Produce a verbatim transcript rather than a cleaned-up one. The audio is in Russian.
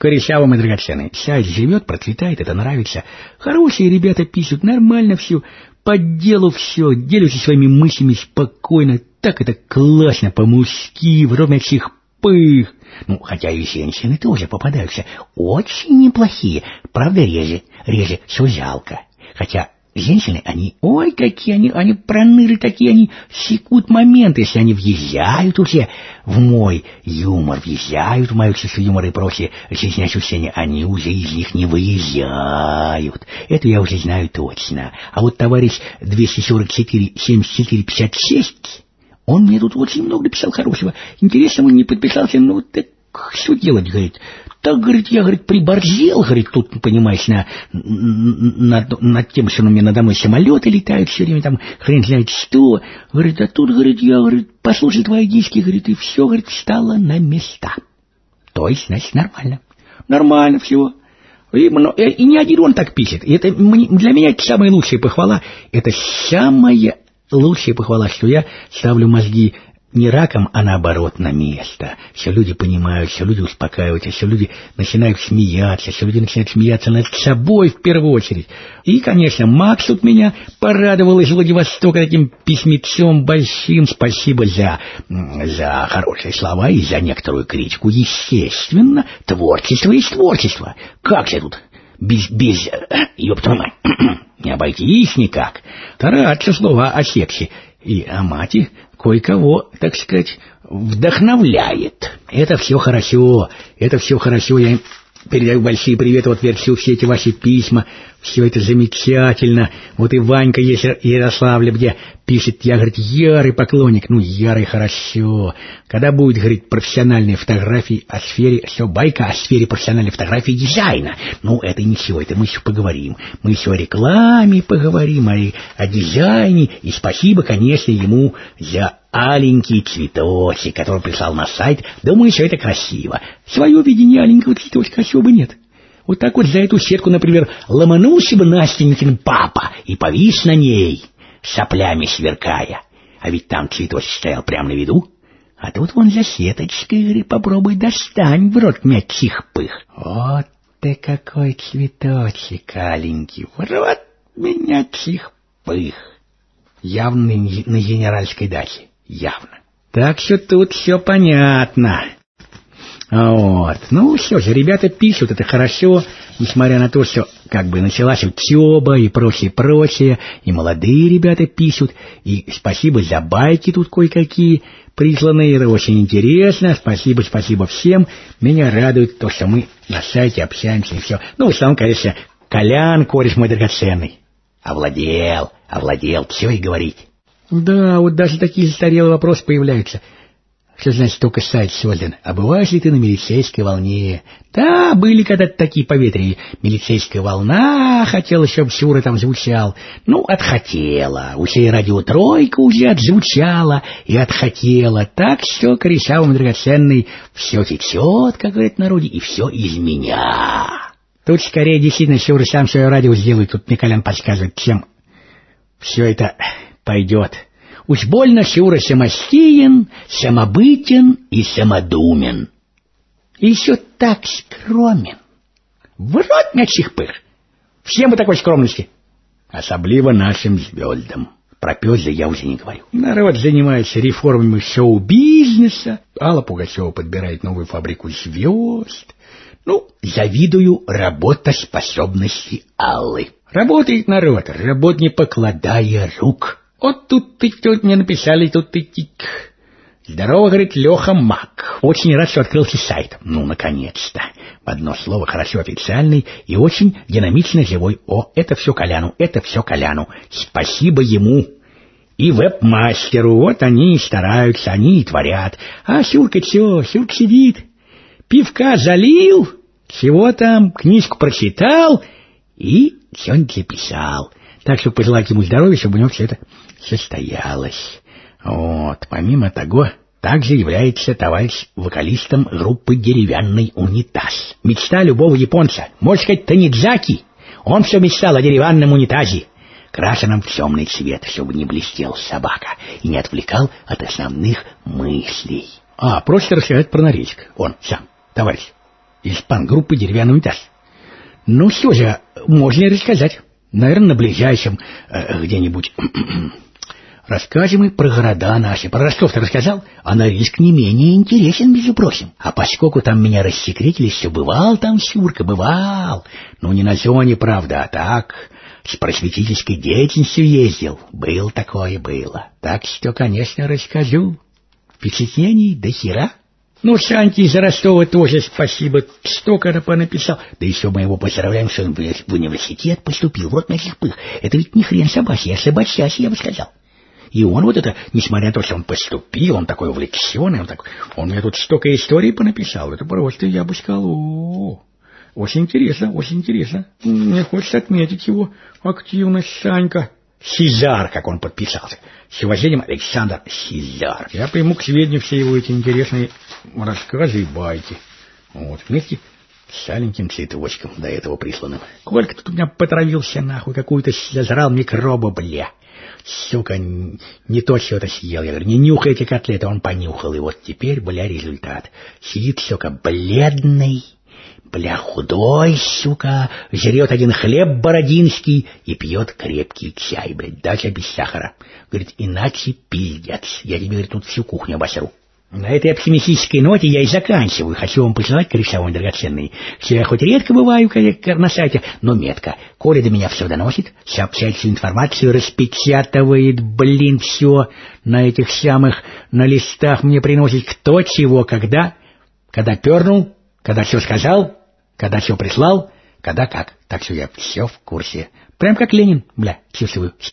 Корешава, мой драгоценный, сядь, живет, процветает, это нравится. Хорошие ребята пишут, нормально все, по делу все, делятся своими мыслями спокойно. Так это классно, по-мужски, вроде всех пых. Ну, хотя и женщины тоже попадаются, очень неплохие, правда реже, реже все жалко. Хотя женщины, они, ой, какие они, они проныры такие, они секут момент, если они въезжают уже в мой юмор, въезжают в мою чувство юмора и прочие жизненные ощущения, они уже из них не выезжают. Это я уже знаю точно. А вот товарищ двести сорок четыре семьдесят четыре пятьдесят шесть, он мне тут очень много написал хорошего. Интересно, он не подписался, ну, так что делать, говорит. Так, говорит, я, говорит, приборзел, говорит, тут, понимаешь, на, над, над тем, что у меня надо мной самолеты летают все время, там, хрен знает что. Говорит, а тут, говорит, я, говорит, послушал твои диски, говорит, и все, говорит, встало на места. То есть, значит, нормально. Нормально всего. И, и не один он так пишет. И это для меня это самая лучшая похвала. Это самая лучшая похвала, что я ставлю мозги не раком, а наоборот на место. Все люди понимают, все люди успокаиваются, все люди начинают смеяться, все люди начинают смеяться над собой в первую очередь. И, конечно, Макс тут меня порадовал из Владивостока таким письмецом большим. Спасибо за, за хорошие слова и за некоторую критику. Естественно, творчество есть творчество. Как же тут без, без, ёпта мать, не обойтись никак. Тараться слова о сексе и о мате кое-кого, так сказать, вдохновляет. Это все хорошо, это все хорошо. Я им передаю большие приветы, вот версию, все эти ваши письма, все это замечательно. Вот и Ванька есть Ярославля, где пишет, я, говорит, ярый поклонник. Ну, ярый хорошо. Когда будет, говорит, профессиональные фотографии о сфере, все, байка о сфере профессиональной фотографии и дизайна. Ну, это ничего, это мы еще поговорим. Мы еще о рекламе поговорим, о, о дизайне. И спасибо, конечно, ему за аленький цветочек, который прислал на сайт. Думаю, все это красиво. Свое видение аленького цветочка, а чего бы нет. Вот так вот за эту сетку, например, ломанулся бы Настенькин папа и повис на ней, соплями сверкая. А ведь там цветочек стоял прямо на виду. А тут вон за сеточкой, говорит, попробуй достань в рот мягких пых. Вот ты какой цветочек аленький, в рот мягких пых. Явно на генеральской даче, явно. Так что тут все понятно. Вот. Ну, все же, ребята пишут, это хорошо, несмотря на то, что как бы началась учеба и прочее-прочее, и молодые ребята пишут, и спасибо за байки тут кое-какие присланные, это очень интересно, спасибо, спасибо всем, меня радует то, что мы на сайте общаемся и все. Ну, в основном, конечно, Колян, кореш мой драгоценный, овладел, овладел, все и говорить. Да, вот даже такие застарелые вопросы появляются. Что значит только сайт создан? А бываешь ли ты на милицейской волне? Да, были когда-то такие поветрия. Милицейская волна, хотела, чтобы Сюра там звучал. Ну, отхотела. У сей радиотройка уже отзвучала и отхотела. Так что, корешава мой драгоценный, все течет, как говорят в народе, и все из меня. Тут скорее действительно Сюра сам свое радио сделает. Тут мне Колян подсказывает, чем все это пойдет. Уж больно Сюра самостиен, самобытен и самодумен. И еще так скромен. В рот мягких пых. Всем бы такой скромности. Особливо нашим звездам. Про пёза я уже не говорю. Народ занимается реформами шоу-бизнеса. Алла Пугачева подбирает новую фабрику звезд. Ну, завидую работоспособности Аллы. Работает народ, работ не покладая рук. Вот тут ты, тут мне написали, тут ты тик. Здорово, говорит, Леха Мак. Очень рад, что открылся сайт. Ну, наконец-то. В одно слово, хорошо официальный и очень динамично живой. О, это все Коляну, это все Коляну. Спасибо ему. И веб-мастеру. Вот они и стараются, они и творят. А Сюрка все, Сюрка сидит. Пивка залил, всего там, книжку прочитал и что-нибудь записал. Так что пожелать ему здоровья, чтобы у него все это состоялось. Вот, помимо того, также является товарищ вокалистом группы «Деревянный унитаз». Мечта любого японца, можно сказать, Танидзаки. Он все мечтал о деревянном унитазе, крашеном в темный цвет, чтобы не блестел собака и не отвлекал от основных мыслей. А, просит рассказать про Норильск. Он сам, товарищ. из пан-группы «Деревянный унитаз». Ну что же, можно и рассказать. Наверное, на ближайшем э, где-нибудь... Расскажем и про города наши. Про Ростов-то рассказал, а Норильск не менее интересен, между прочим. А поскольку там меня рассекретили, все бывал там, Сюрка, бывал. Ну, не на зоне, правда, а так, с просветительской деятельностью ездил. Был такое, было. Так что, конечно, расскажу. Впечатлений до хера. Ну, Саньке из Ростова тоже спасибо. Столько понаписал. Да еще мы его поздравляем, что он в университет поступил. Вот на этих пых. Это ведь не хрен собачий, а собачащий, я бы сказал. И он вот это, несмотря на то, что он поступил, он такой увлеченный, он такой, он мне тут столько историй понаписал, это просто, я бы сказал, о, очень интересно, очень интересно. Мне хочется отметить его активность, Санька. Сизар, как он подписался. С уважением, Александр Сизар. Я приму к сведению все его эти интересные рассказы и байки. Вот, вместе с аленьким цветочком до этого присланным. Колька тут у меня потравился, нахуй, какую-то сожрал микроба, бля. Сука, не то что-то съел. Я говорю, не нюхай эти котлеты. Он понюхал, и вот теперь, бля, результат. Сидит, сука, бледный, бля, худой, сука, жрет один хлеб бородинский и пьет крепкий чай, блядь, даже без сахара. Говорит, иначе пиздец. Я тебе, говорит, тут всю кухню обосру. На этой оптимистической ноте я и заканчиваю. Хочу вам пожелать, кореша мой драгоценный, что я хоть редко бываю на сайте, но метко. Коля до меня все доносит, сообщает всю информацию, распечатывает, блин, все на этих самых, на листах мне приносит кто, чего, когда, когда пернул, когда все сказал, когда все прислал, когда как. Так что я все в курсе. Прям как Ленин, бля, чувствую.